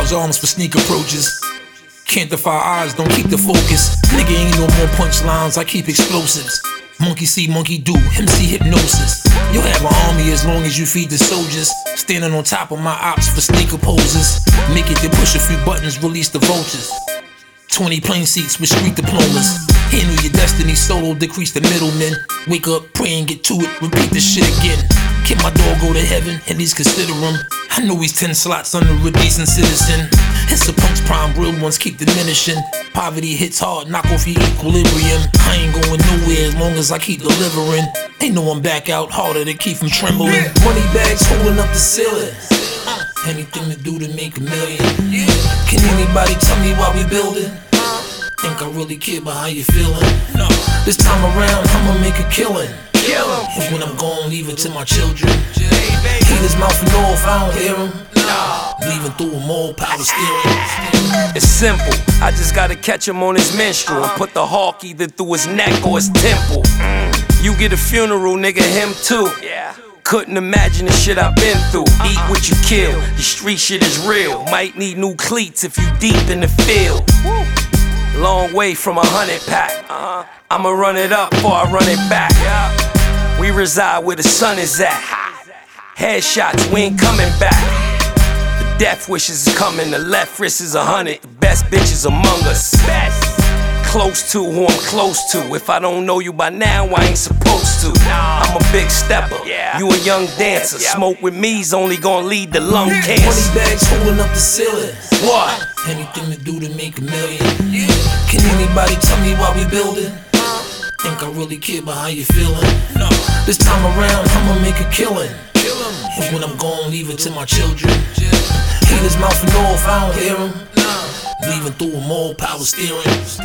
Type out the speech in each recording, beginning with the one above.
Charge arms for sneak approaches. Can't defy odds, don't keep the focus. Nigga ain't no more punchlines, I keep explosives. Monkey see, monkey do, MC hypnosis. You'll have an army as long as you feed the soldiers. Standing on top of my ops for sneaker poses. Make it to push a few buttons, release the vultures. 20 plane seats with street diplomas. Handle your destiny solo, decrease the middlemen. Wake up, pray and get to it, repeat this shit again. Can my dog go to heaven? At least consider him. I know he's 10 slots under a decent citizen. It's a punk's prime, real ones keep diminishing. Poverty hits hard, knock off your equilibrium. I ain't going nowhere as long as I keep delivering. Ain't no one back out, harder to keep from trembling. Money bags holding up the ceiling. Anything to do to make a million. Can anybody tell me why we building? Think I really care about how you feeling? No. This time around, I'ma make a killing. And when I'm gone, leave it to my children. Heat his mouth and off, I don't hear him. Leaving through him all, power steering. It's simple, I just gotta catch him on his menstrual and put the hawk either through his neck or his temple. You get a funeral, nigga, him too. Couldn't imagine the shit I've been through. Eat what you kill, the street shit is real. Might need new cleats if you deep in the field. Long way from 100 pack. I'ma run it up before I run it back. We reside where the sun is at. Headshots, we ain't coming back. The death wishes is coming, the left wrist is 100. The best bitches among us. Close to who I'm close to. If I don't know you by now, I ain't supposed to. I'm a big stepper, you a young dancer. Smoke with me's only gonna lead to lung cancer. Money bags holding up the ceiling. What? Anything to do to make a million. Can anybody tell me why we building? Think I really care about how you feeling? No. This time around, I'ma make a killing. And when I'm gone, leave it to my children. Heat his mouth and off, I don't hear him. Leaving through them all, power steering.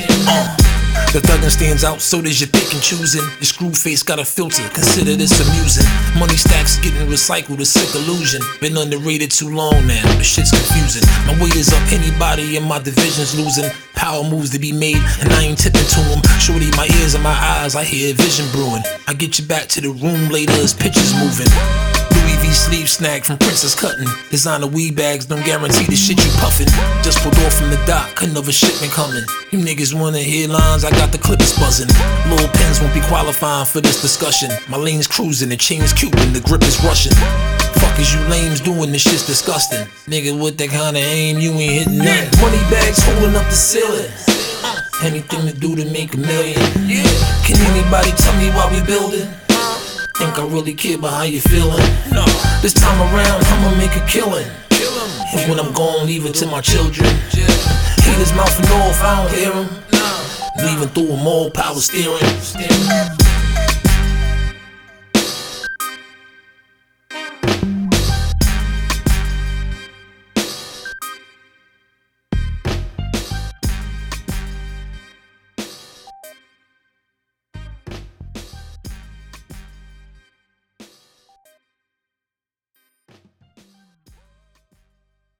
The thuggin' stands out, so does your pick and choosing. Your screw face got a filter, consider this amusing. Money stacks getting recycled, a sick illusion. Been underrated too long now, the shit's confusing. My weight is up, anybody in my division's losing. Power moves to be made, and I ain't tipping to them. Shorty, my ears and my eyes, I hear vision brewing. I get you back to the room later as pictures moving. Louis V sleeve snag from Princess Cutting. Designer weed bags don't guarantee the shit you puffin'. Just pulled off from the dock, another shipment coming. You niggas wanna hear lines, I got the clippers buzzing. Little pens won't be qualifying for this discussion. My lane's cruising, the chain's Cuban, the grip is Russian. Fuck is you lames doing, this shit's disgusting. Nigga with that kinda aim, you ain't hitting nothing. Money bags holding up the ceiling. Anything to do to make a million. Can anybody tell me why we building? Think I really care about how you feeling? No. This time around, I'ma make a killing. And when I'm gone, leave it to my children. Heat his mouth and off, I don't hear him. Leaving through them all, power steering.